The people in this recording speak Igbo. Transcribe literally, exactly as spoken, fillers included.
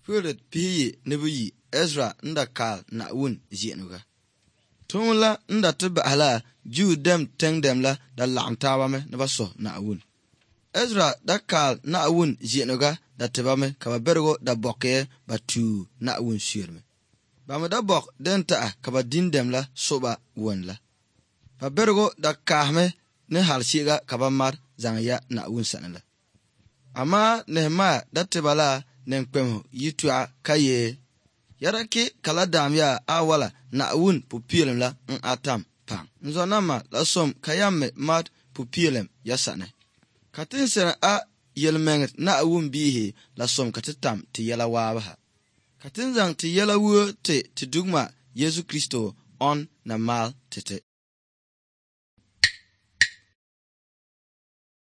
Furet piye nebuyi Ezra nda kal na wun jenuga. Tumla nda tiba hala ju dem teng dem la da lamtawa me na baso na wun. Ezra da kal na wun jenuga da tiba me kaba bergo da bokke ba tu na wun shirme. Ba me da bok den ta kaba din dem la soba wun la. Ba bergo da kahme ne halshiga kaba mar zangya na wun sanala. Ama Nehemiah da tiba la nenkpemo yitua kaye yaraki kala damya awala na wun pupilem la n atam pang nzonama la som kayamme mat pupilem yasane katin sera a yelmenget na wun bihi la som katitam ti yela wabaha katin zang ti yela wo te ti dugma Yesu Kristo on na mal tete.